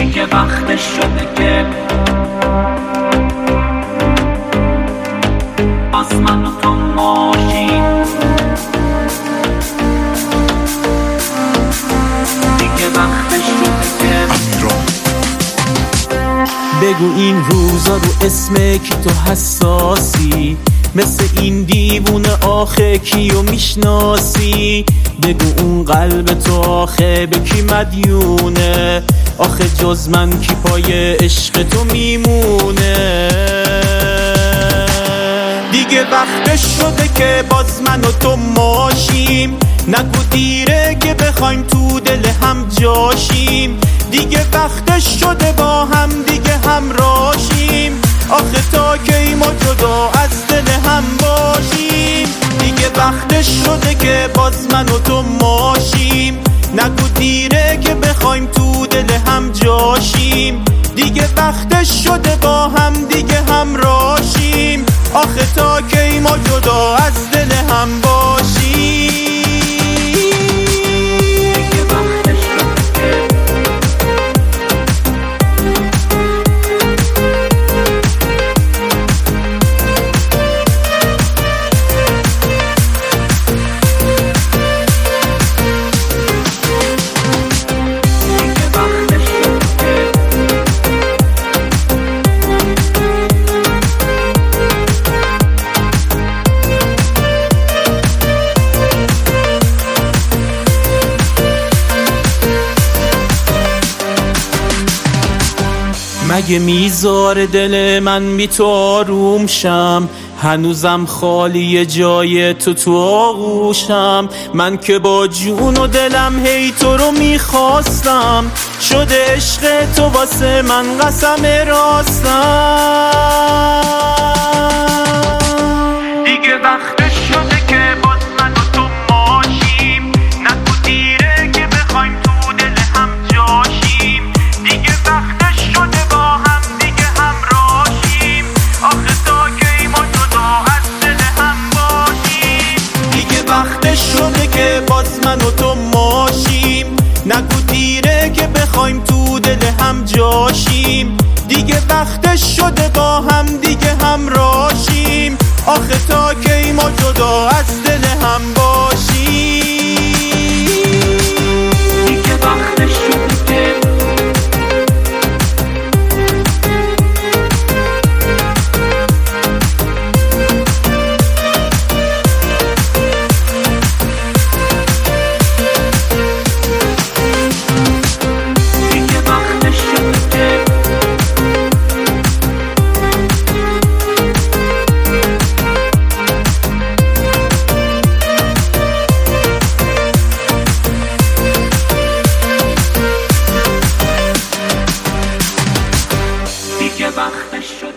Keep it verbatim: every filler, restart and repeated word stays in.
دیگه وقتش شده که باز من و تو ماشیم. دیگه وقتش شده که بگو این روزا رو اسم کی تو حساسی، مثل این دیوونه آخه کیو میشناسی؟ بگو اون قلب تو آخه به کی مدیونه؟ آخه جز من کی پای عشق تو میمونه؟ دیگه وقتش شده که باز من و تو ماشیم، نگو دیره که بخوایم تو دل هم جاشیم. دیگه وقتش شده با هم دیگه همراشیم، آخه تا کی ما جدا از دل هم باشیم. دیگه وقتش شده که باز من و تو ماشیم، نگو دیره که بخوایم تو دل هم جاشیم. دیگه وقتش شده با هم دیگه همراشیم، آخه تا کی ما جدا از دل هم باشیم. مگه میذاره دل من بی تو آروم شم؟ هنوزم خالی جای تو تو آغوشم. من که با جون و دلم هی تو رو میخواستم، شده عشق تو واسه من قسم راستم. دیگه وقتش شده که باز من و تو ماشیم، نگو دیره که بخوایم تو دل هم جاشیم. دیگه وقتش شده با هم دیگه همراشیم، آخه تا کی ما جدا از دل هم باشیم. دیگه وقتش شده که باز من و تو ماشیم، نگو دیره که بخوایم تو دل هم جاشیم. دیگه وقتش شده با هم دیگه همراشیم، آخه تا کی ما جدا از دل هم باشیم. دیگه وقتش شده که دیگه وقتش شد.